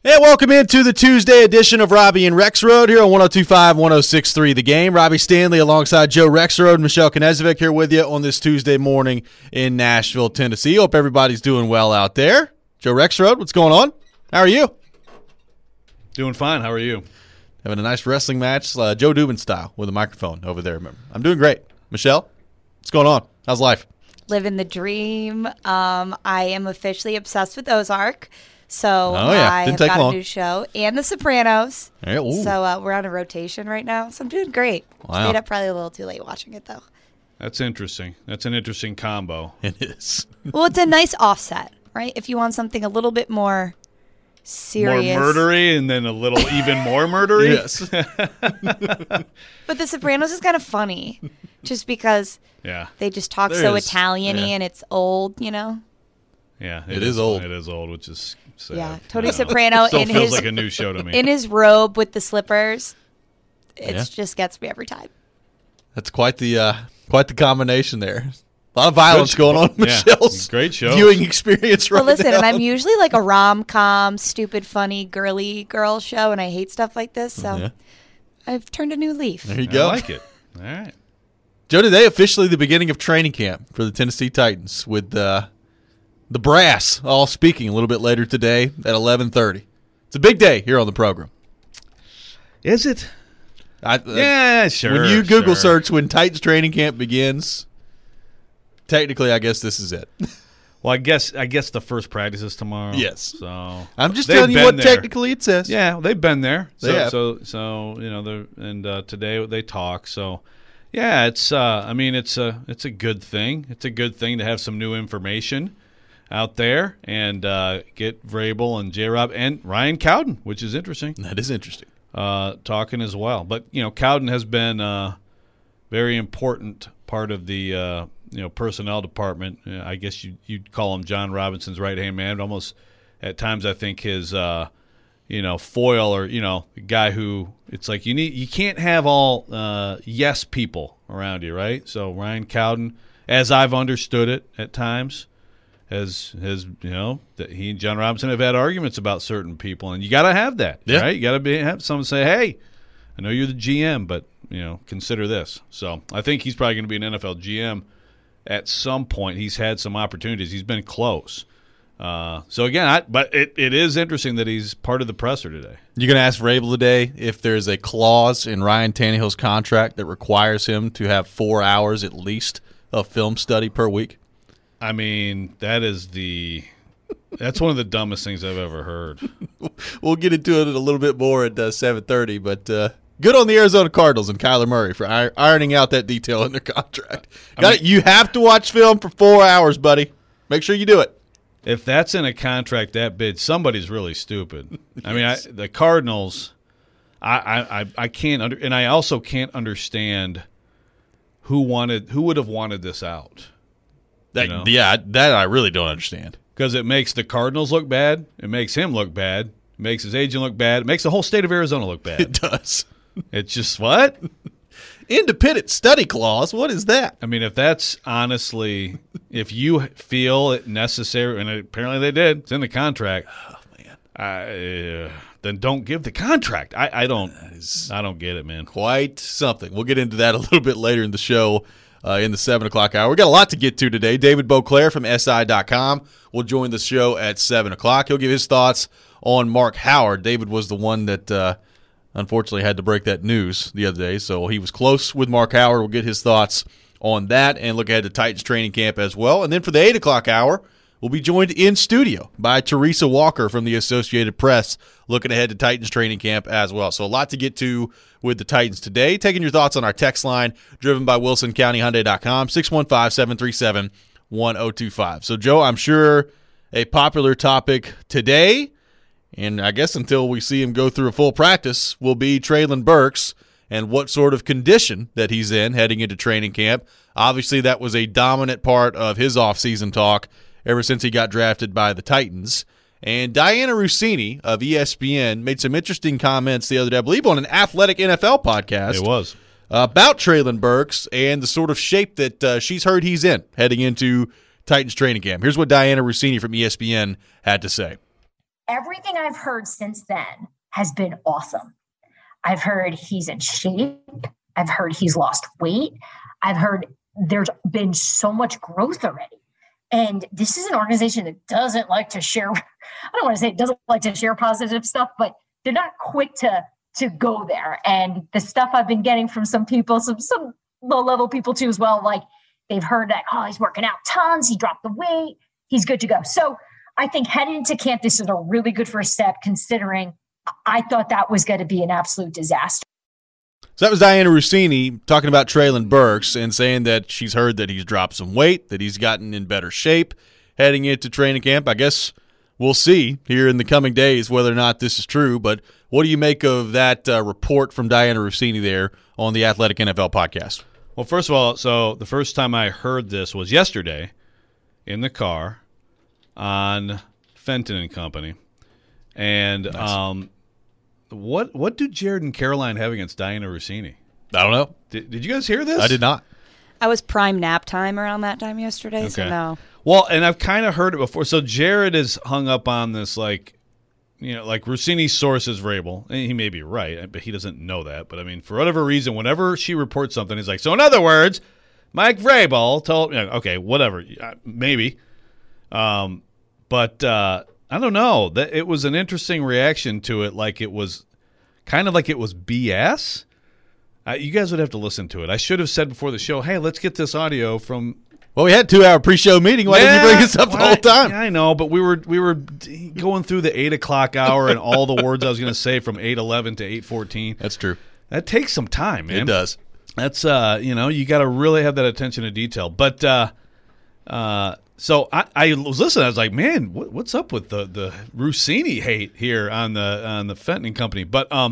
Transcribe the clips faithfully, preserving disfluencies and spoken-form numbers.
Hey, welcome into the Tuesday edition of Robbie and Rexroad here on one oh two point five, one oh six point three The Game. Robbie Stanley alongside Joe Rexroad, Michelle Knezovic here with you on this Tuesday morning in Nashville, Tennessee. Hope everybody's doing well out there. Joe Rexroad, what's going on? How are you? Doing fine. How are you? Having a nice wrestling match, uh, Joe Dubin style, with a microphone over there. Remember, I'm doing great. Michelle, what's going on? How's life? Living the dream. Um, I am officially obsessed with Ozark. So oh, yeah. I Didn't have take got long. a new show and The Sopranos. Hey, ooh. So uh, we're on a rotation right now. So I'm doing great. Wow. Stayed up probably a little too late watching it, though. That's interesting. That's an interesting combo. It is. Well, it's a nice offset, right? If you want something a little bit more serious. More murdery and then a little even more murdery? Yes. But The Sopranos is kind of funny just because Yeah. they just talk There so is. Italian-y Yeah. and it's old, you know? Yeah. It is old. It is old, which is sad. Yeah. Tony I don't know. Soprano Still in feels his like a new show to me. in his robe with the slippers. It Yeah. just gets me every time. That's quite the uh, quite the combination there. A lot of violence Good- going on in yeah. Michelle's Great show. viewing experience right Well, listen, now. and I'm usually like a rom-com, stupid, funny, girly girl show, and I hate stuff like this, so Yeah. I've turned a new leaf. There you I go. like it. All right. Joe, today officially the beginning of training camp for the Tennessee Titans with uh, the brass all speaking a little bit later today at eleven thirty. It's a big day here on the program. Is it? I, uh, Yeah, sure. When you Google sure. search when Titans training camp begins, technically I guess this is it. Well, I guess I guess the first practice is tomorrow. Yes. So I'm just they've telling you been what there. technically it says. Yeah, they've been there. They So have. so so you know, they're and uh, today they talk. So yeah, it's uh, I mean it's a it's a good thing. It's a good thing to have some new information out there and uh, get Vrabel and J. Rob and Ryan Cowden, which is interesting. That is interesting. Uh, talking as well. But you know, Cowden has been a very important part of the uh, you know personnel department. Uh, I guess you you'd call him John Robinson's right hand man. Almost at times, I think his uh, you know foil or you know the guy who it's like you need you can't have all uh, yes people around you, right? So Ryan Cowden, as I've understood it at times. Has has you know that he and John Robinson have had arguments about certain people, and you got to have that, Yeah. right? You got to be have someone say, "Hey, I know you're the G M, but you know consider this." So I think he's probably going to be an N F L G M at some point. He's had some opportunities. He's been close. Uh, so again, I, but it, it is interesting that he's part of the presser today. You're going to ask Vrabel today if there's a clause in Ryan Tannehill's contract that requires him to have four hours at least of film study per week. I mean, that is the that's one of the dumbest things I've ever heard. We'll get into it a little bit more at uh, seven thirty, but uh, good on the Arizona Cardinals and Kyler Murray for ir- ironing out that detail in their contract. I Got mean- it. You have to watch film for four hours, buddy. Make sure you do it. If that's in a contract that big, somebody's really stupid. I mean, I, the Cardinals, I, I, I, I can't under, and I also can't understand who wanted who would have wanted this out. That, You know? Yeah, that I really don't understand. Because it makes the Cardinals look bad, it makes him look bad, it makes his agent look bad, it makes the whole state of Arizona look It bad. does. It's just what? Independent study clause. What is that? I mean, if that's honestly, if you feel it necessary, and apparently they did, it's in the contract. Oh man, I, uh, then don't give the contract. I, I don't. is- I don't get it, man. quite something. We'll get into that a little bit later in the show. Uh, in the seven o'clock hour. We got a lot to get to today. David Beauclair from S I dot com will join the show at seven o'clock. He'll give his thoughts on Mark Howard. David was the one that uh, unfortunately had to break that news the other day, so he was close with Mark Howard. We'll get his thoughts on that and look ahead to Titans training camp as well. And then for the eight o'clock hour, we'll be joined in studio by Teresa Walker from the Associated Press, looking ahead to Titans training camp as well. So a lot to get to with the Titans today. Taking your thoughts on our text line, driven by Wilson County Hyundai dot com, six one five, seven three seven, one oh two five. So, Joe, I'm sure a popular topic today, and I guess until we see him go through a full practice, will be Treylon Burks and what sort of condition that he's in heading into training camp. Obviously, that was a dominant part of his offseason talk ever since he got drafted by the Titans. And Diana Russini of E S P N made some interesting comments the other day, I believe on an Athletic N F L podcast. It was. About Treylon Burks and the sort of shape that uh, she's heard he's in heading into Titans training camp. Here's what Diana Russini from E S P N had to say. everything I've heard since then has been awesome. I've heard he's in shape. I've heard he's lost weight. I've heard there's been so much growth already. And this is an organization that doesn't like to share, I don't want to say it doesn't like to share positive stuff, but they're not quick to, to go there. And the stuff I've been getting from some people, some, some low-level people too as well, like they've heard that, oh, he's working out tons, he dropped the weight, he's good to go. So I think heading into camp, this is a really good first step, considering I thought that was going to be an absolute disaster. So that was Dianna Russini talking about Treylon Burks and saying that she's heard that he's dropped some weight, that he's gotten in better shape heading into training camp. I guess we'll see here in the coming days whether or not this is true, but what do you make of that uh, report from Dianna Russini there on the Athletic N F L podcast? Well, first of all, so the first time I heard this was yesterday in the car on Fenton and Company. And nice. um, what what do Jared and Caroline have against Dianna Russini? I don't know. Did, did you guys hear this? I did not. I was prime nap time around that time yesterday, okay. so no. Well, and I've kind of heard it before. So Jared is hung up on this, like, you know, like Russini's source is Vrabel. And he may be right, but he doesn't know that. But, I mean, for whatever reason, whenever she reports something, he's like, so in other words, Mike Vrabel told me, okay, whatever, maybe. Um, but uh, I don't know. That it was an interesting reaction to it, like it was kind of like it was B S. Uh, you guys would have to listen to it. I should have said before the show, hey, let's get this audio from. Well, we had a two-hour pre-show meeting. Why yeah, didn't you bring us up the whole time? I, I know, but we were we were going through the eight o'clock hour and all the words I was going to say from eight eleven to eight fourteen. That's true. That takes some time, man. It does. That's uh, you know, you got to really have that attention to detail. But uh, uh, so I, I was listening. I was like, man, what, what's up with the the Russini hate here on the on the Fenton and Company? But um,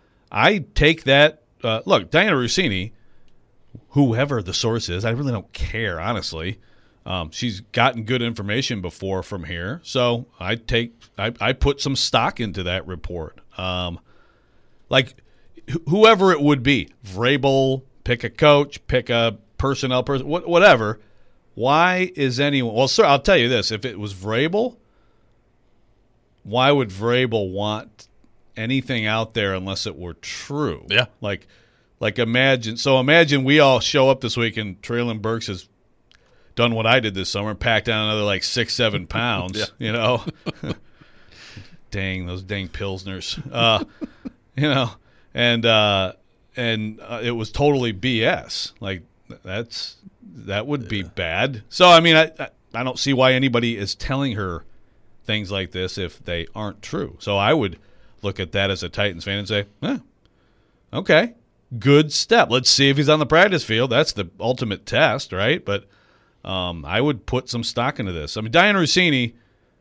I take that. Uh, look, Dianna Russini, whoever the source is, I really don't care, honestly. Um, she's gotten good information before from here, so I take I, I put some stock into that report. Um, like wh- whoever it would be, Vrabel, pick a coach, pick a personnel person, wh- whatever. Why is anyone? Well, sir, I'll tell you this: if it was Vrabel, why would Vrabel want anything out there unless it were true? Yeah. Like, like imagine. So imagine we all show up this week and Treylon Burks has done what I did this summer, packed down another like six, seven pounds. Yeah. You know, dang those dang Pilsners. Uh, you know, and uh, and uh, it was totally B S. Like that's that would be bad. So I mean, I I don't see why anybody is telling her things like this if they aren't true. So I would look at that as a Titans fan and say, eh, okay, good step. Let's see if he's on the practice field. That's the ultimate test, right? But um, I would put some stock into this. I mean, Dianna Russini,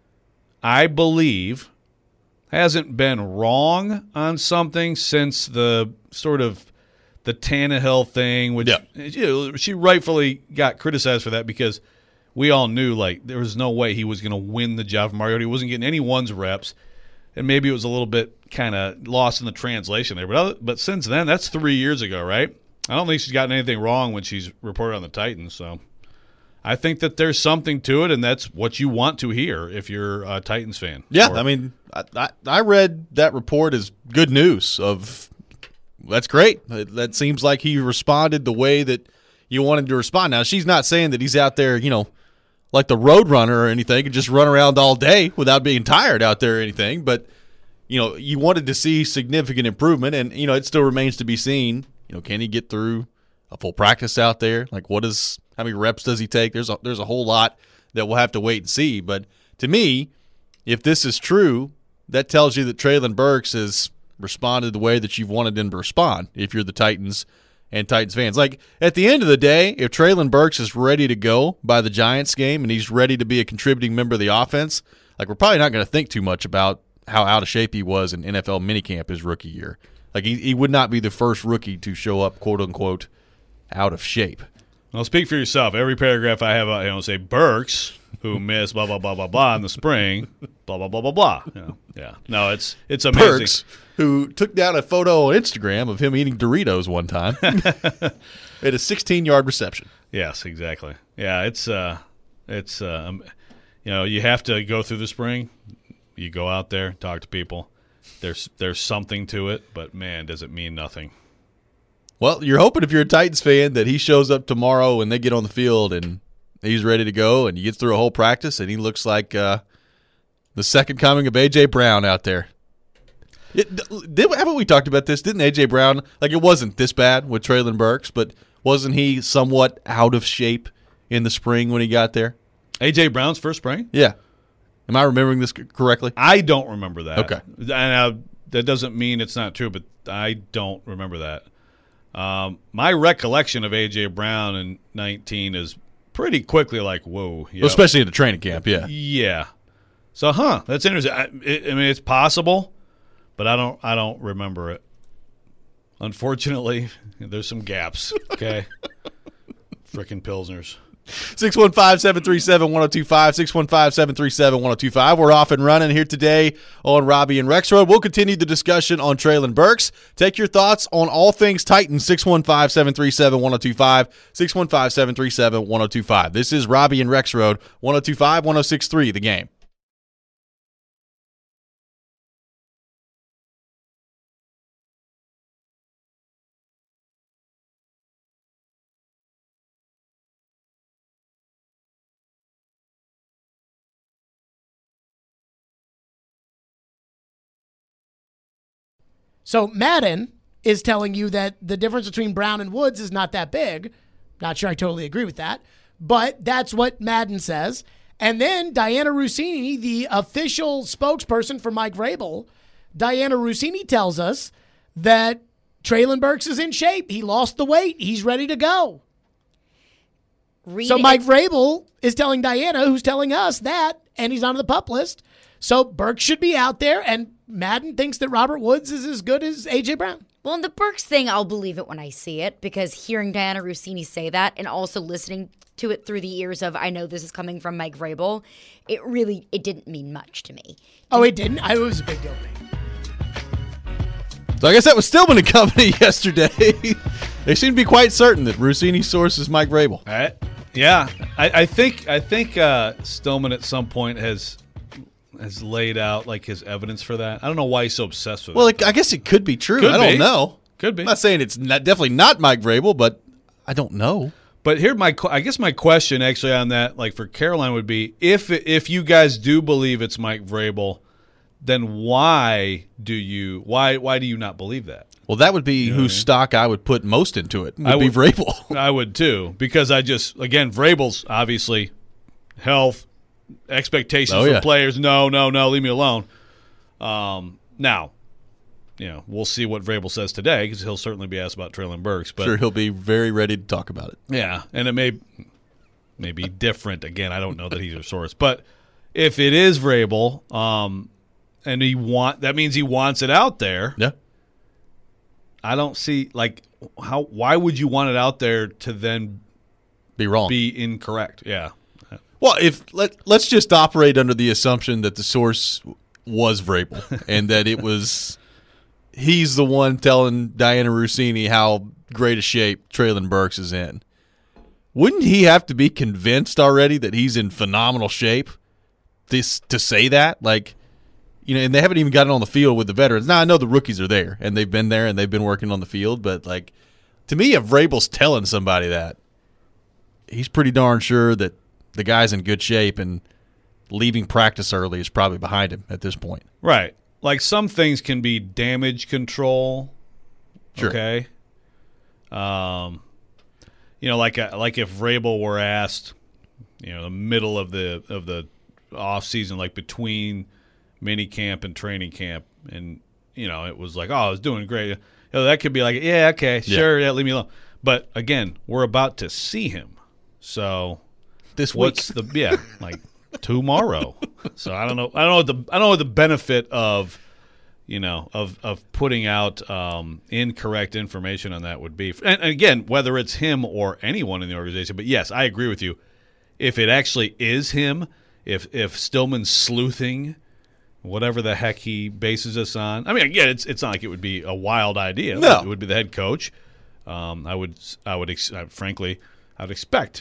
I believe, hasn't been wrong on something since the sort of the Tannehill thing, which yeah. you know, she rightfully got criticized for that because we all knew like there was no way he was going to win the job from Mariota. He wasn't getting any ones reps. And maybe it was a little bit kind of lost in the translation there. But other, but since then, that's three years ago, right? I don't think she's gotten anything wrong when she's reported on the Titans. So I think that there's something to it, and that's what you want to hear if you're a Titans fan. Yeah, or, I mean, I, I, I read that report as good news of that's great. That seems like he responded the way that you wanted to respond. Now, she's not saying that he's out there, you know, like the road runner or anything and just run around all day without being tired out there or anything. But, you know, you wanted to see significant improvement, and, you know, it still remains to be seen. You know, can he get through a full practice out there? Like, what is how many reps does he take? There's a, there's a whole lot that we'll have to wait and see. But to me, if this is true, that tells you that Treylon Burks has responded the way that you've wanted him to respond if you're the Titans and Titans fans. Like, at the end of the day, if Treylon Burks is ready to go by the Giants game and he's ready to be a contributing member of the offense, like, we're probably not going to think too much about how out of shape he was in N F L minicamp his rookie year. Like, he, he would not be the first rookie to show up, quote-unquote, out of shape. Well, speak for yourself. Every paragraph I have, I don't say Burks, who missed blah, blah, blah, blah, blah in the spring, blah, blah, blah, blah, blah. You know, yeah. No, it's it's amazing. Burks, who took down a photo on Instagram of him eating Doritos one time at a sixteen-yard reception. Yes, exactly. Yeah, it's, uh, it's uh, um, you know, you have to go through the spring. you go out there, talk to people. There's there's something to it, but, man, does it mean nothing. Well, you're hoping if you're a Titans fan that he shows up tomorrow and they get on the field and he's ready to go and he gets through a whole practice and he looks like uh, the second coming of A J. Brown out there. It, did, haven't we talked about this? Didn't A J. Brown, like it wasn't this bad with Treylon Burks, but wasn't he somewhat out of shape in the spring when he got there? A J. Brown's first spring? Yeah. Am I remembering this correctly? I don't remember that. Okay. And uh, that doesn't mean it's not true, but I don't remember that. Um, my recollection of A J. Brown in nineteen is pretty quickly like, whoa. Yep. Well, especially in the training camp, yeah. Yeah. So, huh, that's interesting. I, it, I mean, it's possible, but I don't I don't remember it. Unfortunately, there's some gaps, okay? Frickin' Pilsners. six one five, seven three seven, one oh two five, six one five, seven three seven, one oh two five. We're off and running here today on Robbie and Rexroad. We'll continue the discussion on Treylon Burks. Take your thoughts on all things Titans, six one five, seven three seven, one oh two five, six one five, seven three seven, one oh two five. This is Robbie and Rexroad, one oh two five, one oh six three, The Game. So Madden is telling you that the difference between Brown and Woods is not that big. Not sure I totally agree with that, but that's what Madden says. And then Diana Russini, the official spokesperson for Mike Vrabel, Diana Russini tells us that Treylon Burks is in shape. He lost the weight. He's ready to go. Read so Mike it. Vrabel is telling Diana, who's telling us that, and he's on the PUP list. So Burks should be out there, and Madden thinks that Robert Woods is as good as A J. Brown. Well, in the Burks thing, I'll believe it when I see it, because hearing Diana Russini say that and also listening to it through the ears of, I know this is coming from Mike Vrabel, it really, it didn't mean much to me. Oh, it didn't? I, it was a big deal to me. So I guess that was Stillman and Company yesterday. They seem to be quite certain that Russini's source is Mike Vrabel. All right. Yeah, I, I think I think uh, Stillman at some point has has laid out like his evidence for that. I don't know why he's so obsessed with Well, it. it, I guess it could be true. Could I don't be. know. Could be. I'm not saying it's not, definitely not Mike Vrabel, but I don't know. But here, my I guess my question actually on that, like for Caroline, would be if if you guys do believe it's Mike Vrabel, then why do you why why do you not believe that? Well, that would be You know whose what I mean? stock I would put most into it. Would I be would- Vrabel. I would too, because I just again Vrabel's obviously health expectations Oh, yeah. for players. No, no, no, leave me alone. Um, now, you know, we'll see what Vrabel says today, because he'll certainly be asked about Treylon Burks. But Sure, he'll be very ready to talk about it. yeah, and it may may be different. Again, I don't know that he's a source, but if it is Vrabel, um, and he want that means he wants it out there. Yeah. I don't see like how. Why would you want it out there to then Be wrong. be incorrect? Yeah. Well, if let let's just operate under the assumption that the source was Vrabel and that it was he's the one telling Diana Russini how great a shape Treylon Burks is in. Wouldn't he have to be convinced already that he's in phenomenal shape this to say that? Like, you know, and they haven't even gotten on the field with the veterans. Now, I know the rookies are there and they've been there and they've been working on the field, but like to me, if Vrabel's telling somebody that, he's pretty darn sure that the guy's in good shape, and leaving practice early is probably behind him at this point. Right. Like some things can be damage control. Sure. Okay. Um, you know, like a, like if Vrabel were asked, you know, the middle of the of the off season, like between mini camp and training camp, and you know, it was like, oh, I was doing great. You know, that could be like, yeah, okay, Yeah. sure, yeah, leave me alone. But again, we're about to see him, so. This week. What's the yeah like tomorrow? So I don't know. I don't know what the I don't know what the benefit of you know of of putting out um, incorrect information on that would be. And, and again, whether it's him or anyone in the organization. But yes, I agree with you. If it actually is him, if if Stillman's sleuthing, whatever the heck he bases us on. I mean, again, it's it's not like it would be a wild idea. No. It would be the head coach. Um, I would I would ex- uh, frankly I would expect.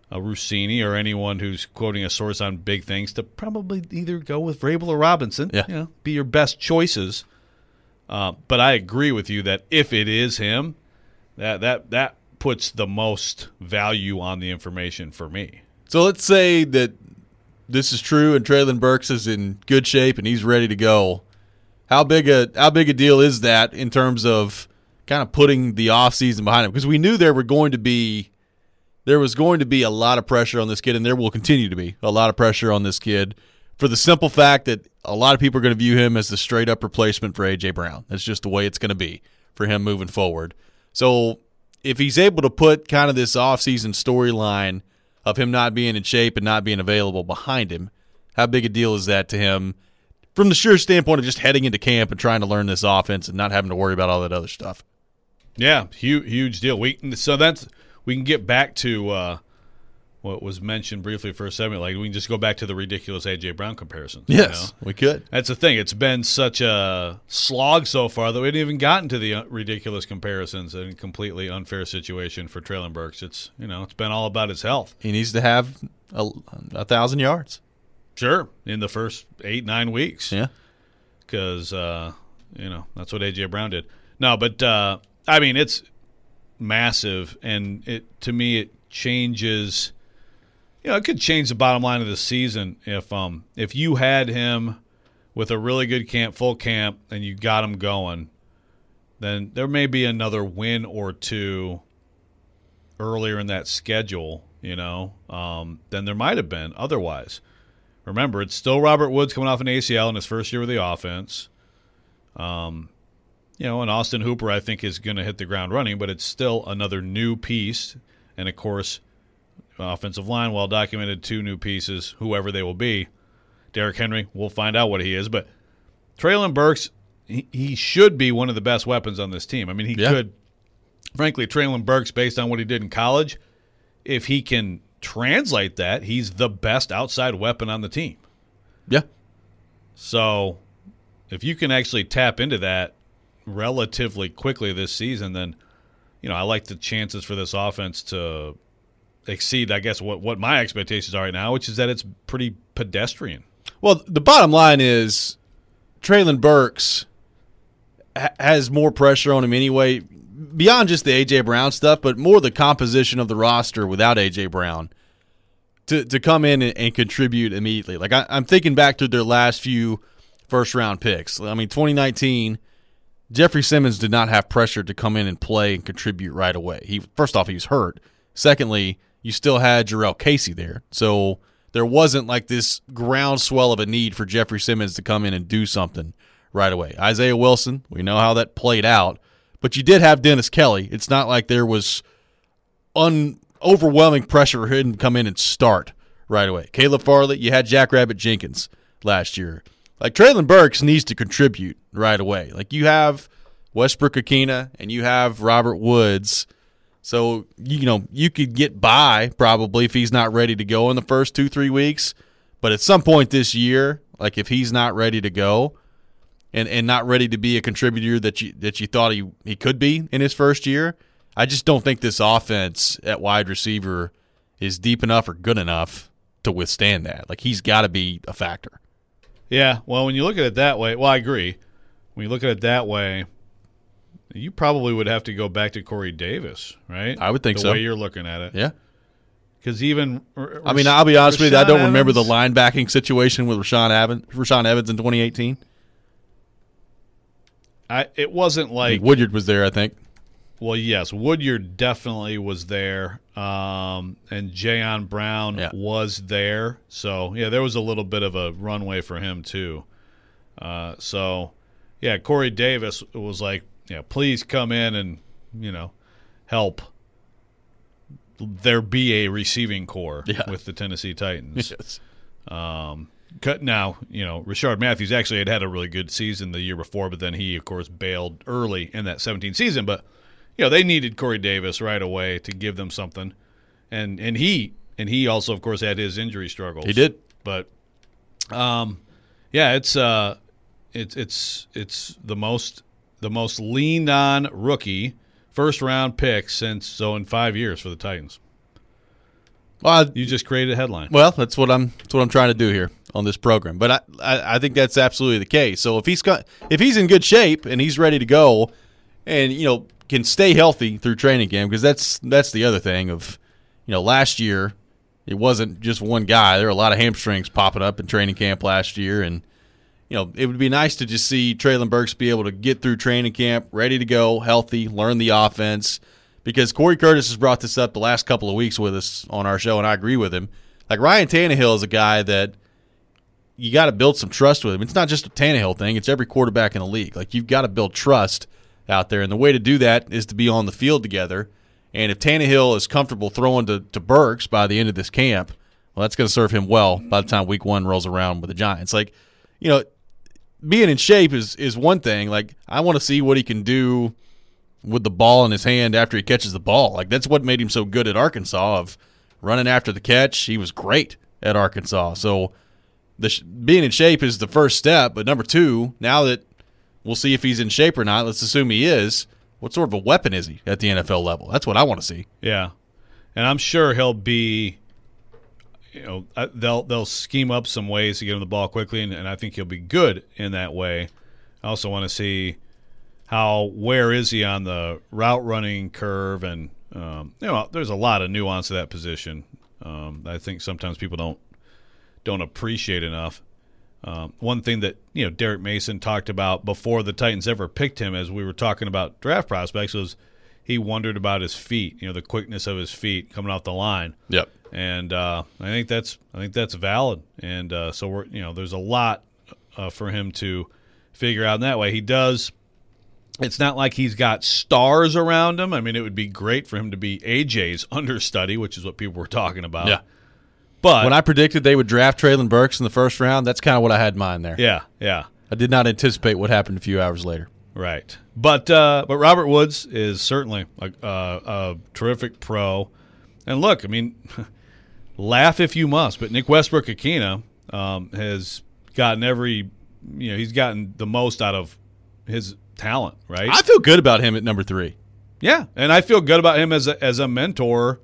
uh, Rossini or anyone who's quoting a source on big things to probably either go with Vrabel or Robinson. Yeah. You know, be your best choices. Uh, but I agree with you that if it is him, that that that puts the most value on the information for me. So let's say that this is true and Treylon Burks is in good shape and he's ready to go. How big a how big a deal is that in terms of kind of putting the offseason behind him? Because we knew there were going to be there was going to be a lot of pressure on this kid, and there will continue to be a lot of pressure on this kid for the simple fact that a lot of people are going to view him as the straight up replacement for A J Brown. That's just the way it's going to be for him moving forward. So if he's able to put kind of this offseason storyline of him not being in shape and not being available behind him, how big a deal is that to him from the sure standpoint of just heading into camp and trying to learn this offense and not having to worry about all that other stuff? Yeah, huge, huge deal. We so that's we can get back to uh, what was mentioned briefly for a second. Like we can just go back to the ridiculous A J Brown comparisons. Yes, you know? we could. That's the thing. It's been such a slog so far that we haven't even gotten to the uh, ridiculous comparisons and completely unfair situation for Treylon Burks. It's you know it's been all about his health. He needs to have a, a thousand yards. Sure, in the first eight nine weeks. Yeah, because uh, you know that's what A J Brown did. No, but uh, I mean it's massive, and it to me it changes. You know, it could change the bottom line of the season if um if you had him with a really good camp, full camp, and you got him going. Then there may be another win or two earlier in that schedule. You know, um, than there might have been otherwise. Remember, it's still Robert Woods coming off an A C L in his first year with the offense. Um, you know, and Austin Hooper, I think, is going to hit the ground running, but it's still another new piece. And, of course, offensive line, well documented, two new pieces, whoever they will be. Derrick Henry, we'll find out what he is. But Treylon Burks, he, he should be one of the best weapons on this team. I mean, he yeah. could, frankly, Treylon Burks, based on what he did in college, if he can translate that, he's the best outside weapon on the team. Yeah. So if you can actually tap into that relatively quickly this season, then, you know, I like the chances for this offense to exceed, I guess, what, what my expectations are right now, which is that it's pretty pedestrian. Well, the bottom line is Treylon Burks ha- has more pressure on him anyway, beyond just the A J Brown stuff, but more the composition of the roster without A J Brown to to come in and, and contribute immediately. Like I, I'm thinking back to their last few first round picks. I mean, twenty nineteen, Jeffrey Simmons did not have pressure to come in and play and contribute right away. He first off, he was hurt. Secondly, you still had Jarrell Casey there, so there wasn't like this groundswell of a need for Jeffrey Simmons to come in and do something right away. Isaiah Wilson, we know how that played out. But you did have Dennis Kelly. It's not like there was un- overwhelming pressure for him to come in and start right away. Caleb Farley, you had Jackrabbit Jenkins last year. Like, Treylon Burks needs to contribute right away. Like, you have Westbrook Akina and you have Robert Woods. So, you know, you could get by probably if he's not ready to go in the first two, three weeks. But at some point this year, like if he's not ready to go, and, and not ready to be a contributor that you that you thought he, he could be in his first year, I just don't think this offense at wide receiver is deep enough or good enough to withstand that. Like, he's got to be a factor. Yeah, well, when you look at it that way, well, I agree. When you look at it that way, you probably would have to go back to Corey Davis, right? I would think the so. The way you're looking at it. Yeah. Because even R- I mean, I'll be honest with you, I don't Rashaan remember the Evans- linebacking situation with Rashaan Evans, Rashaan Evans in twenty eighteen. I, it wasn't I like mean, Woodyard was there, I think. Well, yes, Woodyard definitely was there, um, and Jayon Brown Yeah. was there. So, yeah, there was a little bit of a runway for him too. Uh, so, yeah, Corey Davis was like, yeah, please come in and, you know, help there be a receiving core Yeah. with the Tennessee Titans. Yes. Um, cut now, you know, Rashard Matthews actually had had a really good season the year before, but then he, of course, bailed early in that seventeen season. But, you know, they needed Corey Davis right away to give them something. And and he and he also, of course, had his injury struggles. He did. But, um, yeah, it's uh, it's it's it's the most the most leaned on rookie first round pick since so in five years for the Titans. Well, I, You just created a headline. well, that's what I'm that's what I'm trying to do here on this program. But I, I, I think that's absolutely the case. So if he's got if he's in good shape and he's ready to go, and you know can stay healthy through training camp, because that's that's the other thing of you know last year it wasn't just one guy. There were a lot of hamstrings popping up in training camp last year, and you know it would be nice to just see Treylon Burks be able to get through training camp ready to go, healthy, learn the offense. Because Corey Curtis has brought this up the last couple of weeks with us on our show, and I agree with him. Like Ryan Tannehill is a guy that you got to build some trust with him. It's not just a Tannehill thing; it's every quarterback in the league. Like you've got to build trust out there, and the way to do that is to be on the field together. And if Tannehill is comfortable throwing to, to Burks by the end of this camp, well, that's going to serve him well by the time Week One rolls around with the Giants. Like you know, being in shape is is one thing. Like I want to see what he can do with the ball in his hand after he catches the ball. Like that's what made him so good at Arkansas, of running after the catch. He was great at Arkansas. So the sh- being in shape is the first step, but number two, now that we'll see if he's in shape or not, let's assume he is, what sort of a weapon is he at the N F L level? That's what I want to see. Yeah, and I'm sure he'll be, you know, uh, they'll they'll scheme up some ways to get him the ball quickly, and, and I think he'll be good in that way. I also want to see how where is he on the route running curve, and um, you know, there's a lot of nuance to that position. Um, I think sometimes people don't don't appreciate enough. Um, one thing that you know Derek Mason talked about before the Titans ever picked him, as we were talking about draft prospects, was he wondered about his feet, you know, the quickness of his feet coming off the line. Yep. And uh, I think that's I think that's valid. And uh, so we're you know there's a lot uh, for him to figure out in that way. He does. It's not like he's got stars around him. I mean, it would be great for him to be A J's understudy, which is what people were talking about. Yeah. But when I predicted they would draft Treylon Burks in the first round, that's kind of what I had in mind there. Yeah, yeah. I did not anticipate what happened a few hours later. Right. But uh, but Robert Woods is certainly a, a, a terrific pro. And look, I mean, laugh if you must, but Nick Westbrook-Akina um, has gotten every, you know, he's gotten the most out of his talent, right? I feel good about him at number three. Yeah, and I feel good about him as a, as a mentor.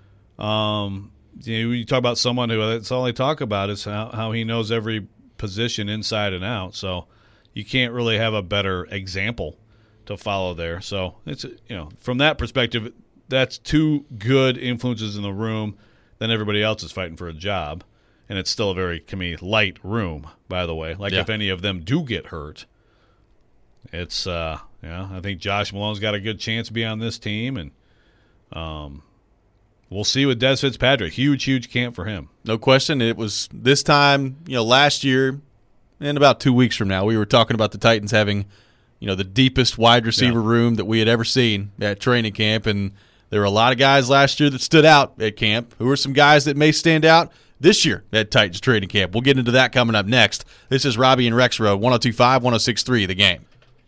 Um, you know, you talk about someone who that's all they talk about is how, how he knows every position inside and out. So you can't really have a better example to follow there. So it's you know from that perspective, that's two good influences in the room. Then everybody else is fighting for a job, and it's still a very to me light room. By the way, like Yeah. if any of them do get hurt. It's uh yeah, I think Josh Malone's got a good chance to be on this team, and um we'll see with Des Fitzpatrick. Huge, huge camp for him. No question. It was this time, you know, last year and about two weeks from now, we were talking about the Titans having, you know, the deepest wide receiver Yeah. room that we had ever seen at training camp. And there were a lot of guys last year that stood out at camp. Who are some guys that may stand out this year at Titans training camp? We'll get into that coming up next. This is Robbie and Rex Road, one oh two point five, one oh six point three, The Game.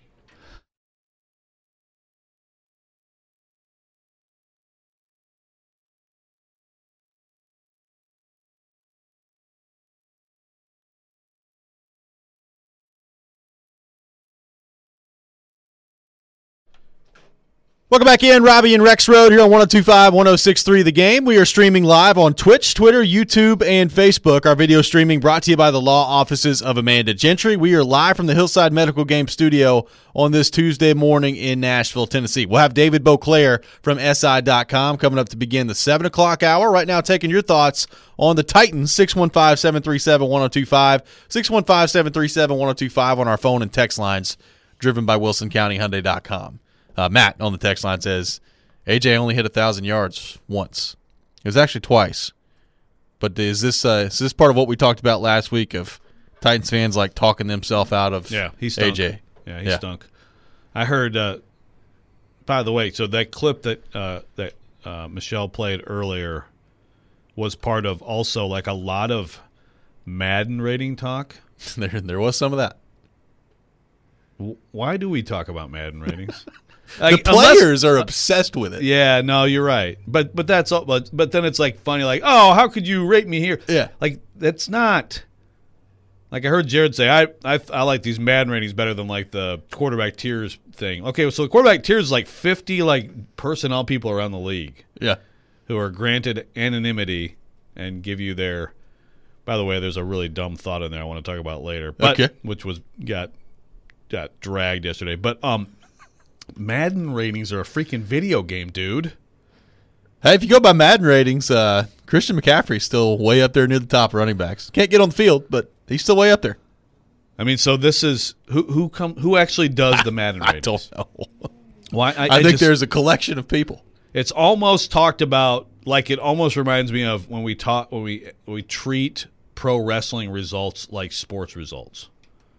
Welcome back in, Robbie and Rex Road here on one oh two point five, one oh six point three The Game. We are streaming live on Twitch, Twitter, YouTube, and Facebook. Our video streaming brought to you by the law offices of Amanda Gentry. We are live from the Hillside Medical Game Studio on this Tuesday morning in Nashville, Tennessee. We'll have David Beauclair from S I dot com coming up to begin the seven o'clock hour. Right now, taking your thoughts on the Titans, six one five, seven three seven, one oh two five, six one five, seven three seven, one oh two five on our phone and text lines, driven by Wilson County Hyundai dot com. Uh, Matt on the text line says, A J only hit one thousand yards once. It was actually twice. But is this uh, is this part of what we talked about last week of Titans fans like talking themselves out of Yeah, he stunk. A J? Yeah, he Yeah. stunk. I heard, uh, by the way, so that clip that uh, that uh, Michelle played earlier was part of also like a lot of Madden rating talk. there, there was some of that. W- Why do we talk about Madden ratings? The Like, unless- players are obsessed with it. Yeah, no, you're right. But but that's all. But but then it's like funny, like, oh, how could you rate me here? Yeah. like that's not. Like I heard Jared say, I I, I like these Madden ratings better than like the quarterback tiers thing. Okay, so the quarterback tiers is like fifty like personnel people around the league. Yeah. who are granted anonymity and give you their. By the way, there's a really dumb thought in there I want to talk about later, but Okay. which was got got dragged yesterday. But um, Madden ratings are a freaking video game, dude. Hey, if you go by Madden ratings, uh, Christian McCaffrey's still way up there near the top of running backs. Can't get on the field, but he's still way up there. I mean, so this is who who come who actually does the Madden I ratings? don't know. Why? I, I, I think just- there's a collection of people. It's almost talked about like it almost reminds me of when we talk when we we treat pro wrestling results like sports results.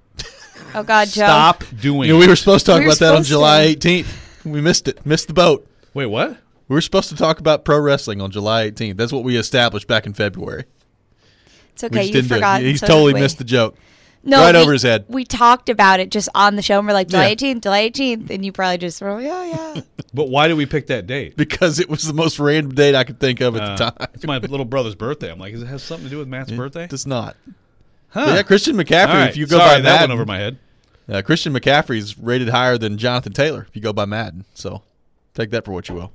Oh God, Joe. Stop doing You know, we it. were supposed to talk We were about that on supposed July to. eighteenth. We missed it. Missed the boat. Wait, what? We were supposed to talk about pro wrestling on July eighteenth. That's what we established back in February. It's We okay. just You didn't do it. forgot. He's so totally did we. missed the joke. No, right we- over his head. We talked about it just on the show, and we're like July Yeah. eighteenth, July eighteenth, and you probably just were, yeah, yeah. But why did we pick that date? Because it was the most random date I could think of at Uh, the time. It's my little brother's birthday. I'm like, does it have something to do with Matt's birthday? It does not. Huh. But yeah, Christian McCaffrey, All right. if you go Sorry, by that went Madden, over my head. uh, Christian McCaffrey's rated higher than Jonathan Taylor if you go by Madden. So take that for what you will.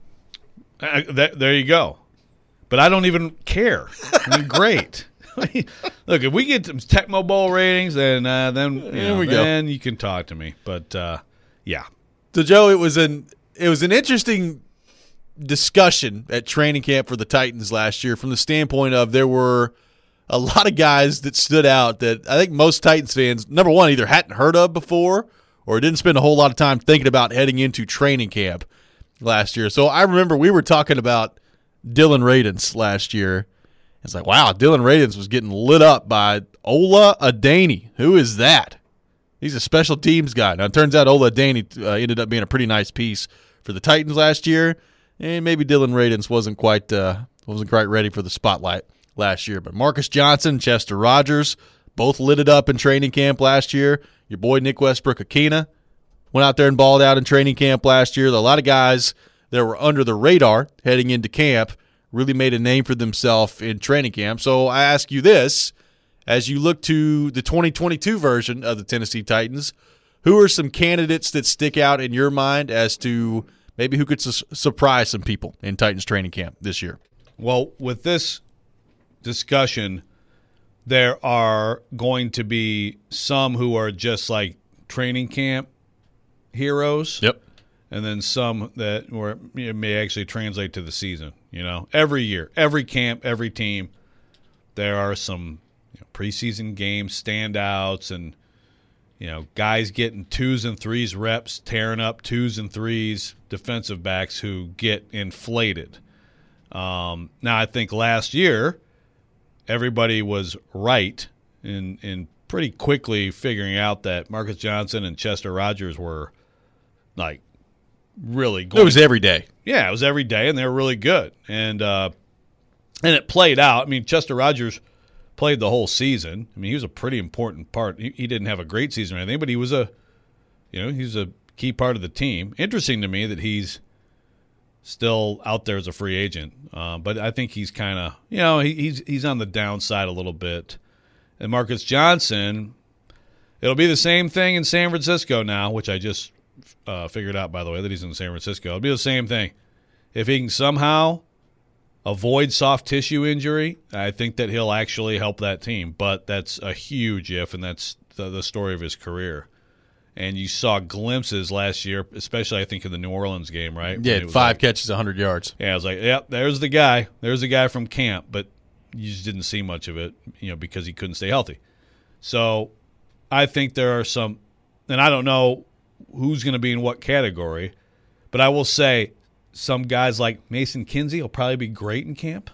Uh, that, there you go. But I don't even care. I mean, great. Look, if we get some Tecmo Bowl ratings, then uh, then you There know, we go. then you can talk to me. But uh, yeah, So Joe, it was an it was an interesting discussion at training camp for the Titans last year from the standpoint of there were a lot of guys that stood out that I think most Titans fans, number one, either hadn't heard of before or didn't spend a whole lot of time thinking about heading into training camp last year. So I remember we were talking about Dylan Radins last year. It's like, wow, Dylan Radins was getting lit up by Ola Adani. Who is that? He's a special teams guy. Now, it turns out Ola Adani uh, ended up being a pretty nice piece for the Titans last year, and maybe Dylan Radins wasn't quite uh, wasn't quite ready for the spotlight last year. But Marcus Johnson, Chester Rogers, both lit it up in training camp last year. Your boy Nick Westbrook-Akina went out there and balled out in training camp last year. A lot of guys that were under the radar heading into camp really made a name for themselves in training camp. So I ask you this, as you look to the twenty twenty-two version of the Tennessee Titans, who are some candidates that stick out in your mind as to maybe who could su- surprise some people in Titans training camp this year? well, with this discussion, there are going to be some who are just like training camp heroes. Yep. And then some that were, you know, may actually translate to the season. You know, every year, every camp, every team, there are some you know, preseason games standouts, and you know, guys getting twos and threes reps, tearing up twos and threes, defensive backs who get inflated. Um, now, I think last year, everybody was right in in pretty quickly figuring out that Marcus Johnson and Chester Rogers were like. Really going. It was every day. Yeah, it was every day, and they were really good. And uh, and it played out. I mean, Chester Rogers played the whole season. I mean, he was a pretty important part. He, he didn't have a great season or anything, but he was a, you know, he was a key part of the team. Interesting to me that he's still out there as a free agent. Uh, but I think he's kind of, you know, he, he's he's on the downside a little bit. And Marcus Johnson, it'll be the same thing in San Francisco now, which I just uh, figured out, by the way, that he's in San Francisco. It'll be the same thing. If he can somehow avoid soft tissue injury, I think that he'll actually help that team. But that's a huge if, and that's the, the story of his career. And you saw glimpses last year, especially I think in the New Orleans game, right? When Yeah, it was five like- catches, one hundred yards. Yeah, I was like, yep, there's the guy. There's the guy from camp, but you just didn't see much of it, you know, because he couldn't stay healthy. So I think there are some, and I don't know who's going to be in what category, but I will say some guys like Mason Kinsey will probably be great in camp.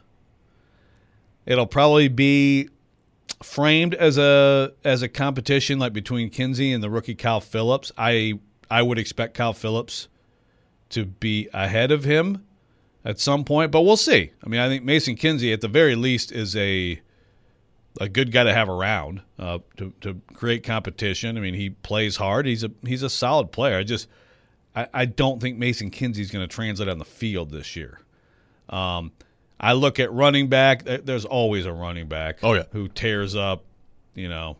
It'll probably be framed as a as a competition like between Kinsey and the rookie Kyle Phillips. I I would expect Kyle Phillips to be ahead of him at some point, but we'll see. I mean, I think Mason Kinsey at the very least is a a good guy to have around uh, to to create competition. I mean, he plays hard. He's a he's a solid player. I just I, I don't think Mason Kinsey is going to translate on the field this year. Um, I look at running back. There's always a running back. Oh, yeah. Who tears up, you know,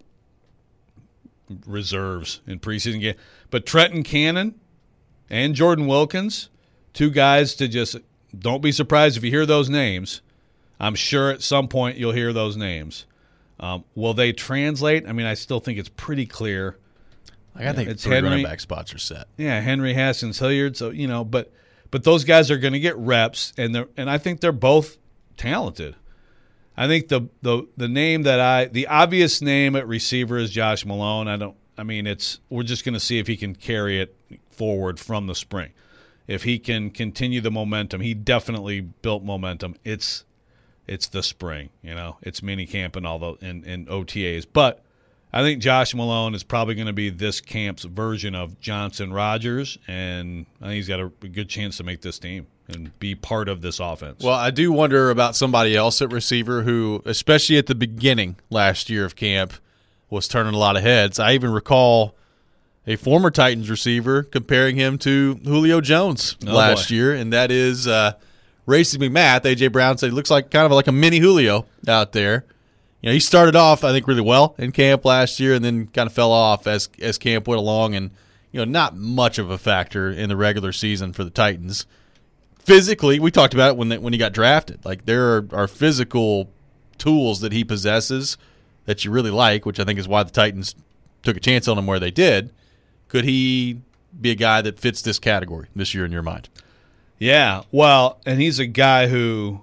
reserves in preseason game. But Trenton Cannon and Jordan Wilkins, two guys to just don't be surprised if you hear those names. I'm sure at some point you'll hear those names. Um, will they translate? I mean, I still think it's pretty clear. Like, I think it's three Henry, running back spots are set. Yeah, Henry, Haskins, Hilliard. So you know, but but those guys are going to get reps, and they're and I think they're both talented. I think the the the name that I the obvious name at receiver is Josh Malone. I don't. I mean, it's we're just going to see if he can carry it forward from the spring. If he can continue the momentum, he definitely built momentum. It's it's the spring, you know, it's mini camp and all the and, and O T As. But I think Josh Malone is probably going to be this camp's version of Johnson Rodgers, and I think he's got a, a good chance to make this team and be part of this offense. Well, I do wonder about somebody else at receiver who, especially at the beginning last year of camp, was turning a lot of heads. I even recall a former Titans receiver comparing him to Julio Jones Oh, last boy. year, and that is uh, Racey McMath. A J. Brown said he looks like kind of like a mini Julio out there. You know, he started off, I think, really well in camp last year and then kind of fell off as as camp went along, and you know, not much of a factor in the regular season for the Titans. Physically, we talked about it when they, when he got drafted. Like, there are, are physical tools that he possesses that you really like, which I think is why the Titans took a chance on him where they did. Could he be a guy that fits this category this year in your mind? Yeah, well, and he's a guy who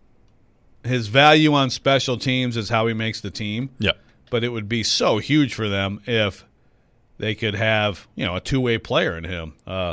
his value on special teams is how he makes the team. Yeah. But it would be so huge for them if they could have, you know, a two-way player in him, uh,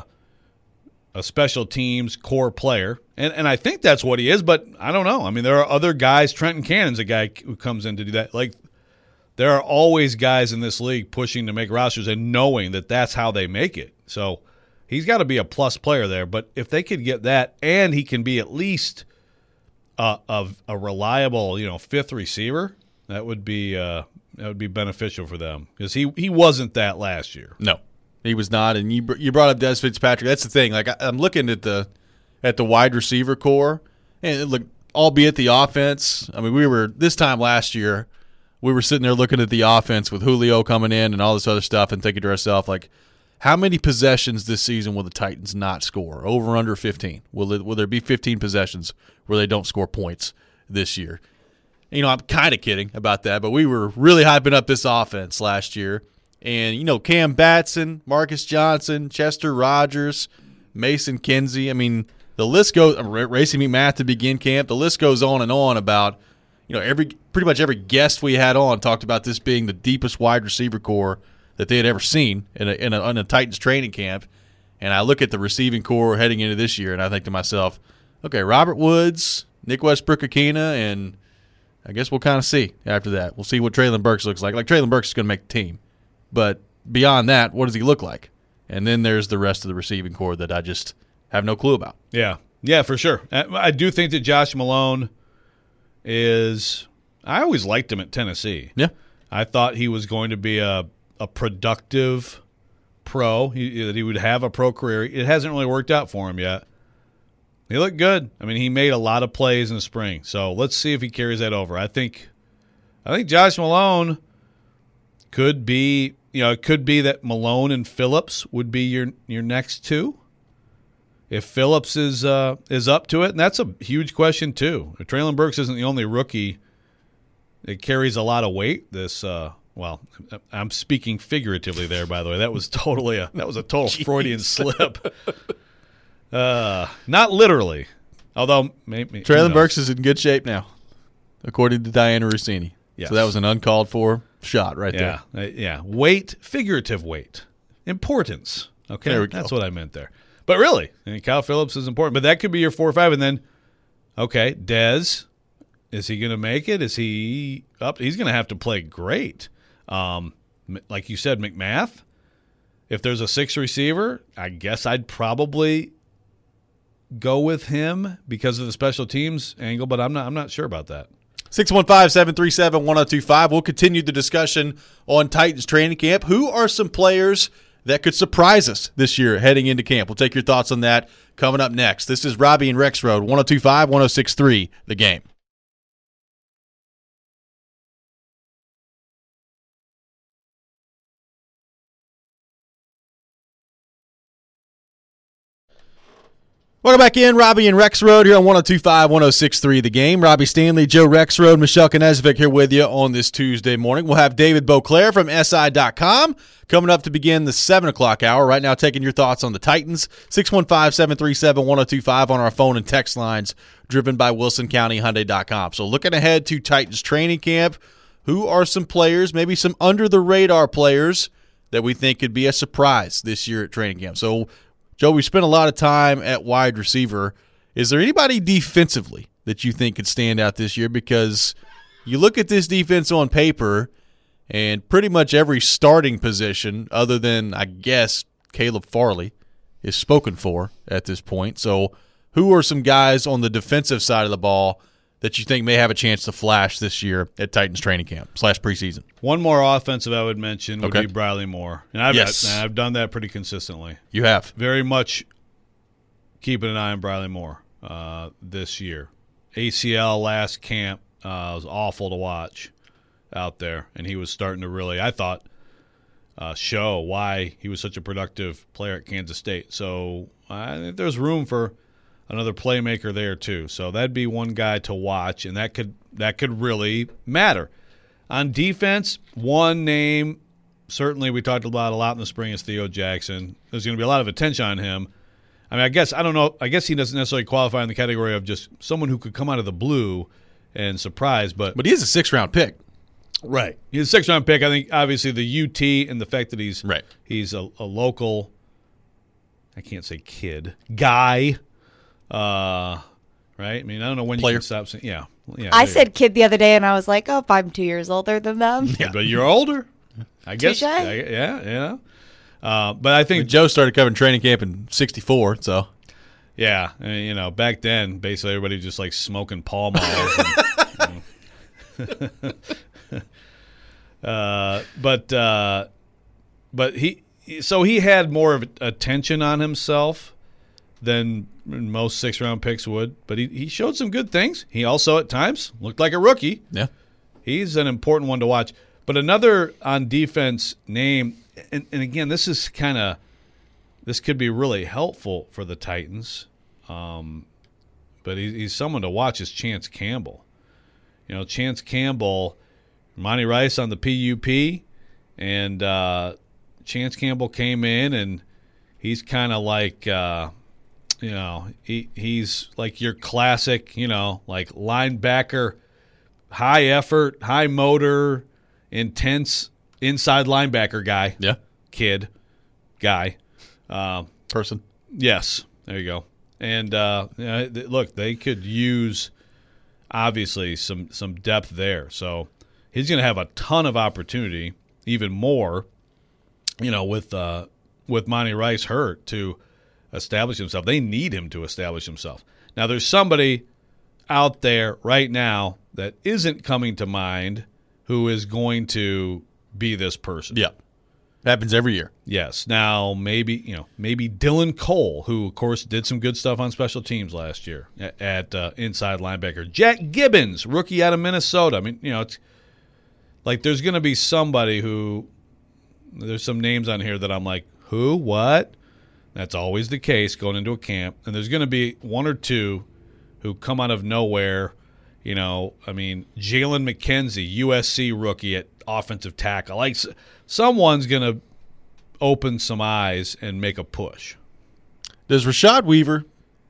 a special teams core player. And and I think that's what he is, but I don't know. I mean, there are other guys. Trenton Cannon's a guy who comes in to do that. Like, there are always guys in this league pushing to make rosters and knowing that that's how they make it. So he's got to be a plus player there. But if they could get that, and he can be at least a, a, a reliable, you know, fifth receiver, that would be uh, that would be beneficial for them, because he, he wasn't that last year. No, he was not. And you you brought up Des Fitzpatrick. That's the thing. Like, I, I'm looking at the at the wide receiver core, and look, albeit the offense. I mean, we were this time last year. We were sitting there looking at the offense with Julio coming in and all this other stuff and thinking to ourselves, like, how many possessions this season will the Titans not score? Over, under fifteen? Will it, will there be fifteen possessions where they don't score points this year? You know, I'm kind of kidding about that, but we were really hyping up this offense last year. And, you know, Cam Batson, Marcus Johnson, Chester Rogers, Mason Kinsey. I mean, the list goes – Racey McMath to begin camp. The list goes on and on about – you know, every pretty much every guest we had on talked about this being the deepest wide receiver core that they had ever seen in a, in a, in a Titans training camp. And I look at the receiving core heading into this year, and I think to myself, okay, Robert Woods, Nick Westbrook-Akina, and I guess we'll kind of see after that. We'll see what Treylon Burks looks like. Like, Treylon Burks is going to make the team. But beyond that, what does he look like? And then there's the rest of the receiving core that I just have no clue about. Yeah, yeah, for sure. I do think that Josh Malone is – I always liked him at Tennessee. Yeah. I thought he was going to be a, a productive pro, he, that he would have a pro career. It hasn't really worked out for him yet. He looked good. I mean, he made a lot of plays in the spring. So let's see if he carries that over. I think I think Josh Malone could be – you know, it could be that Malone and Phillips would be your your next two. If Phillips is uh, is up to it, and that's a huge question too. Treylon Burks isn't the only rookie that carries a lot of weight. This, uh, well, I'm speaking figuratively there. By the way, that was totally a that was a total Jeez. Freudian slip. Uh, not literally, although maybe Treylon Burks is in good shape now, according to Diana Rossini. Yes. So that was an uncalled for shot right yeah, there. Uh, yeah, weight, figurative weight, importance. Okay, there we that's go. what I meant there. But really, I mean, Kyle Phillips is important. But that could be your four or five. And then, okay, Dez, is he going to make it? Is he up? He's going to have to play great. Um, like you said, McMath, if there's a six receiver, I guess I'd probably go with him because of the special teams angle, but I'm not I'm not sure about that. six one five, seven three seven, one oh two five. We'll continue the discussion on Titans training camp. Who are some players that could surprise us this year heading into camp? We'll take your thoughts on that coming up next. This is Robbie and Rex Road, one oh two five, one oh six three, The Game. Welcome back in. Robbie and Rex Road here on one oh two point five, one oh six point three The Game. Robbie Stanley, Joe Rex Road, Michelle Knezovic here with you on this Tuesday morning. We'll have David Beauclair from S I dot com coming up to begin the seven o'clock hour. Right now, taking your thoughts on the Titans. six one five, seven three seven, one oh two five on our phone and text lines, driven by Wilson County Hyundai dot com. So looking ahead to Titans training camp, who are some players, maybe some under-the-radar players that we think could be a surprise this year at training camp? So, Joe, we spent a lot of time at wide receiver. Is there anybody defensively that you think could stand out this year? Because you look at this defense on paper, and pretty much every starting position, other than, I guess, Caleb Farley, is spoken for at this point. So who are some guys on the defensive side of the ball that you think may have a chance to flash this year at Titans training camp slash preseason? One more offensive I would mention would Okay. be Briley Moore. And I've, Yes. and I've done that pretty consistently. You have. Very much keeping an eye on Briley Moore uh, this year. A C L last camp uh, was awful to watch out there, and he was starting to really, I thought, uh, show why he was such a productive player at Kansas State. So I think there's room for another playmaker there too. So that'd be one guy to watch, and that could that could really matter. On defense, one name certainly we talked about a lot in the spring is Theo Jackson. There's going to be a lot of attention on him. I mean, I guess I don't know. I guess he doesn't necessarily qualify in the category of just someone who could come out of the blue and surprise, but But he is a six-round pick. right, he's a six-round pick. I think obviously the U T and the fact that he's Right. he's a, a local. I can't say kid guy. Uh, right. I mean, I don't know when Player. you can stop saying. Yeah, yeah. I there you said kid the other day, and I was like, oh, I'm two years older than them. go. But you're older. I guess. Touche. I, yeah, yeah. Uh, but I think Joe started covering training camp in sixty-four, so yeah, I mean, you know, back then, basically everybody just like smoking Pall Malls. and, you know. uh, but uh, but he so he had more of attention on himself than most six round picks would. But he he showed some good things. He also at times looked like a rookie. yeah. He's an important one to watch. But another on defense name, and, and again, this is kind of this could be really helpful for the Titans. Um, but he, he's someone to watch is Chance Campbell. You know, Chance Campbell, Monty Rice on the P U P, and uh, Chance Campbell came in, and he's kind of like, uh, you know, he he's like your classic, you know, like linebacker, high effort, high motor, intense inside linebacker guy. Yeah. Kid, guy. Uh, Person. yes, there you go. And uh, you know, th- look, they could use obviously some some depth there. So he's going to have a ton of opportunity, even more, you know, with uh, with Monty Rice hurt to establish himself. They need him to establish himself. Now, there's somebody out there right now that isn't coming to mind who is going to be this person. Yeah. Happens every year. Yes. Now, maybe, you know, maybe Dylan Cole, who, of course, did some good stuff on special teams last year at, at uh, inside linebacker. Jack Gibbons, rookie out of Minnesota. I mean, you know, it's like there's going to be somebody who there's some names on here that I'm like, who, what? That's always the case going into a camp. And there's going to be one or two who come out of nowhere. You know, I mean, Jalen McKenzie, U S C rookie at offensive tackle. Like, someone's going to open some eyes and make a push. Does Rashad Weaver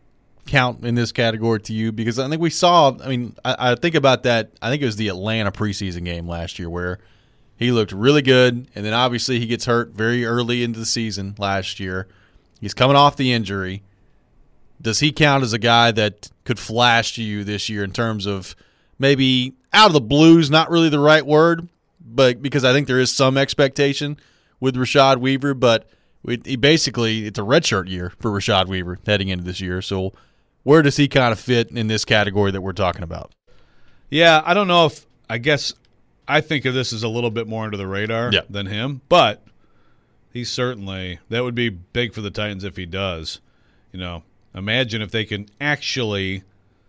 count in this category to you? Because I think we saw, I mean, I, I think about that. I think it was the Atlanta preseason game last year where he looked really good, and then obviously he gets hurt very early into the season last year. He's coming off the injury. Does he count as a guy that could flash to you this year in terms of maybe out of the blues, not really the right word, but because I think there is some expectation with Rashad Weaver, but we, he basically, it's a redshirt year for Rashad Weaver heading into this year. So where does he kind of fit in this category that we're talking about? Yeah, I don't know if – I guess I think of this as a little bit more under the radar Yeah. than him, but he's certainly – that would be big for the Titans if he does. You know, imagine if they can actually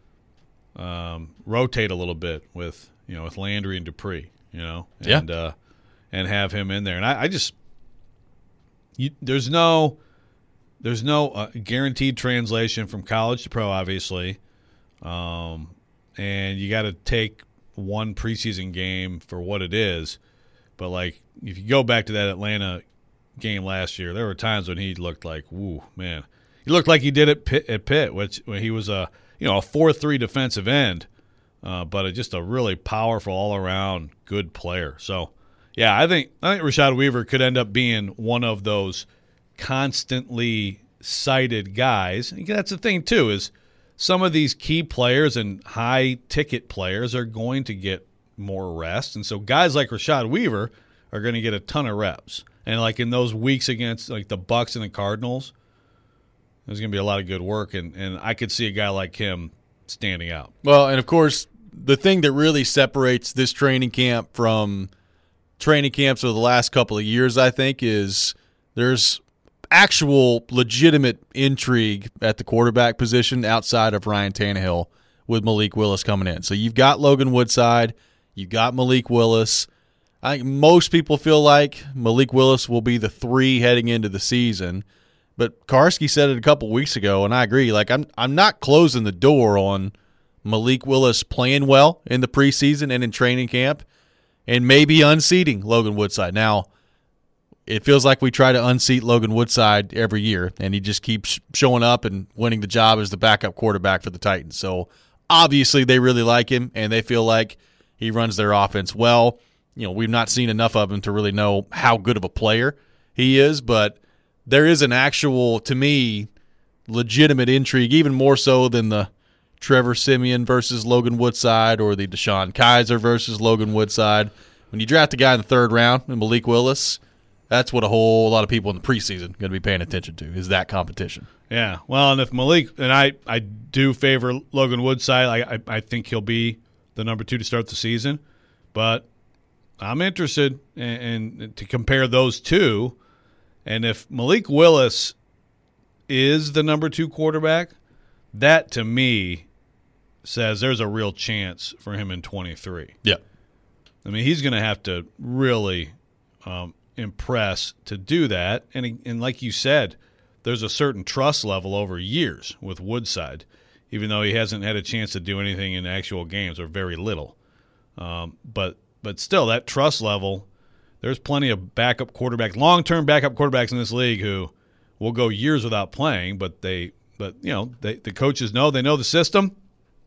um, rotate a little bit with, you know, with Landry and Dupree, you know, and Yeah. uh, and have him in there. And I, I just you, there's no there's no uh, guaranteed translation from college to pro, obviously, um, and you got to take one preseason game for what it is. But like, if you go back to that Atlanta game last year, there were times when he looked like, woo, man, he looked like he did at Pitt, at Pitt, which when he was a you know a four three defensive end, uh, but a, just a really powerful all around good player. So. Yeah, I think I think Rashad Weaver could end up being one of those constantly cited guys. That's the thing too, is some of these key players and high ticket players are going to get more rest, and so guys like Rashad Weaver are going to get a ton of reps. And like in those weeks against like the Bucs and the Cardinals, there's going to be a lot of good work, and and I could see a guy like him standing out. Well, and of course, the thing that really separates this training camp from training camps over the last couple of years, I think, is there's actual legitimate intrigue at the quarterback position outside of Ryan Tannehill with Malik Willis coming in. So you've got Logan Woodside, you've got Malik Willis. I think most people feel like Malik Willis will be the three heading into the season. But Karski said it a couple weeks ago, and I agree. Like I'm I'm not closing the door on Malik Willis playing well in the preseason and in training camp, and maybe unseating Logan Woodside. Now, it feels like we try to unseat Logan Woodside every year, and he just keeps showing up and winning the job as the backup quarterback for the Titans. So obviously they really like him, and they feel like he runs their offense well. You know, we've not seen enough of him to really know how good of a player he is, but there is an actual, to me, legitimate intrigue, even more so than the Trevor Siemian versus Logan Woodside or the Deshaun Kaiser versus Logan Woodside. When you draft a guy in the third round, and Malik Willis, that's what a whole lot of people in the preseason are going to be paying attention to, is that competition. Yeah, well, and if Malik, and I, I do favor Logan Woodside, I, I, I think he'll be the number two to start the season, but I'm interested in, in to compare those two, and if Malik Willis is the number two quarterback, that to me says there's a real chance for him in twenty-three. Yeah. I mean, he's going to have to really um, impress to do that. And, and like you said, there's a certain trust level over years with Woodside, even though he hasn't had a chance to do anything in actual games or very little. Um, but but still, that trust level, there's plenty of backup quarterbacks, long-term backup quarterbacks in this league who will go years without playing, but they but you know they, the coaches know, they know the system,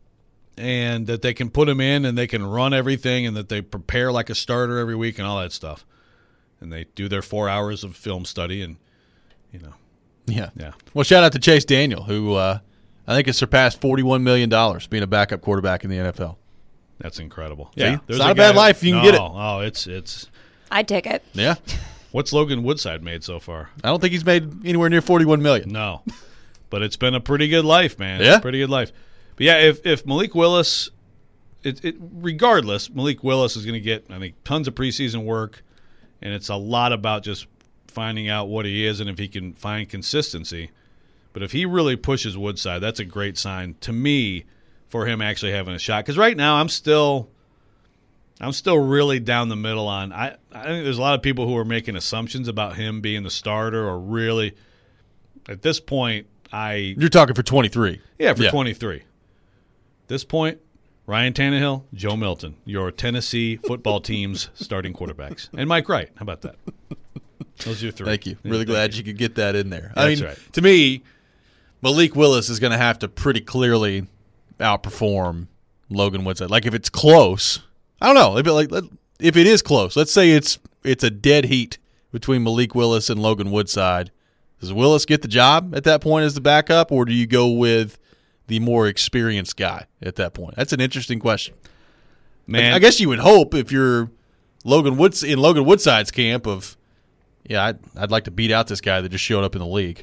and that they can put him in and they can run everything, and that they prepare like a starter every week and all that stuff. And they do their four hours of film study, and you know. Yeah. Yeah. Well, shout out to Chase Daniel, who uh, I think has surpassed forty-one million dollars being a backup quarterback in the N F L. That's incredible. See? Yeah, It's not a bad guy- life if you can no, get it. Oh, it's it's. I'd take it. Yeah. What's Logan Woodside made so far? I don't think he's made anywhere near forty-one million dollars. No, but it's been a pretty good life, man. Yeah. Pretty good life. But yeah, if if Malik Willis, it, it regardless, Malik Willis is going to get, I think, tons of preseason work, and it's a lot about just finding out what he is and if he can find consistency. But if he really pushes Woodside, that's a great sign to me for him actually having a shot. Because right now I'm still, I'm still really down the middle on. I I think there's a lot of people who are making assumptions about him being the starter, or really, at this point, I You're talking for twenty-three. yeah for Yeah. twenty-three. This point, Ryan Tannehill, Joe Milton, your Tennessee football team's starting quarterbacks, and Mike Wright. How about that? Those are your three. Thank you. Yeah, Really thank glad you. you could get that in there. I That's mean, right. to me, Malik Willis is going to have to pretty clearly outperform Logan Woodside. Like if it's close, I don't know. If it, like if it is close, let's say it's it's a dead heat between Malik Willis and Logan Woodside. Does Willis get the job at that point as the backup, or do you go with the more experienced guy at that point? That's an interesting question. Man, I guess you would hope if you're Logan Woods in Logan Woodside's camp of, yeah, I'd, I'd like to beat out this guy that just showed up in the league.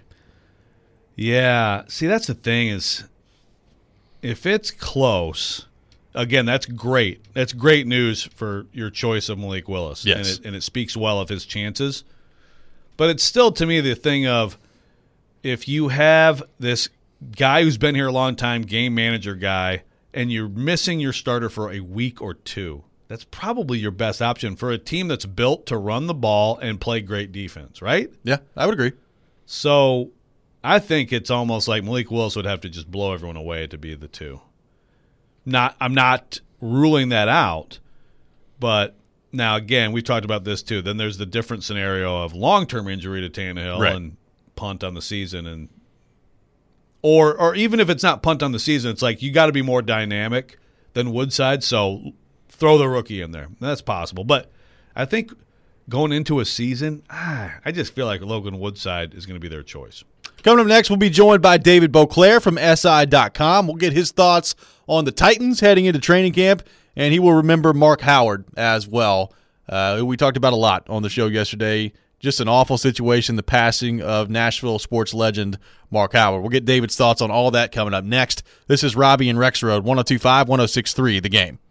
Yeah. See, that's the thing is, if it's close, again, that's great. That's great news for your choice of Malik Willis. Yes. And it, and it speaks well of his chances. But it's still, to me, the thing of if you have this guy who's been here a long time, game manager guy, and you're missing your starter for a week or two, that's probably your best option for a team that's built to run the ball and play great defense, right? Yeah, I would agree. So I think it's almost like Malik Willis would have to just blow everyone away to be the two. Not, I'm not ruling that out, but now again, we've talked about this too. Then there's the different scenario of long-term injury to Tannehill Right. and punt on the season, and or or even if it's not punt on the season, it's like you got to be more dynamic than Woodside. So throw the rookie in there. That's possible, but I think going into a season, ah, I just feel like Logan Woodside is going to be their choice. Coming up next, we'll be joined by David Beauclair from S I dot com. We'll get his thoughts on the Titans heading into training camp, and he will remember Mark Howard as well. Uh, we talked about a lot on the show yesterday. Just an awful situation, the passing of Nashville sports legend Mark Howard. We'll get David's thoughts on all that coming up next. This is Robbie and Rex Road, one oh two point five, one oh six point three, The Game.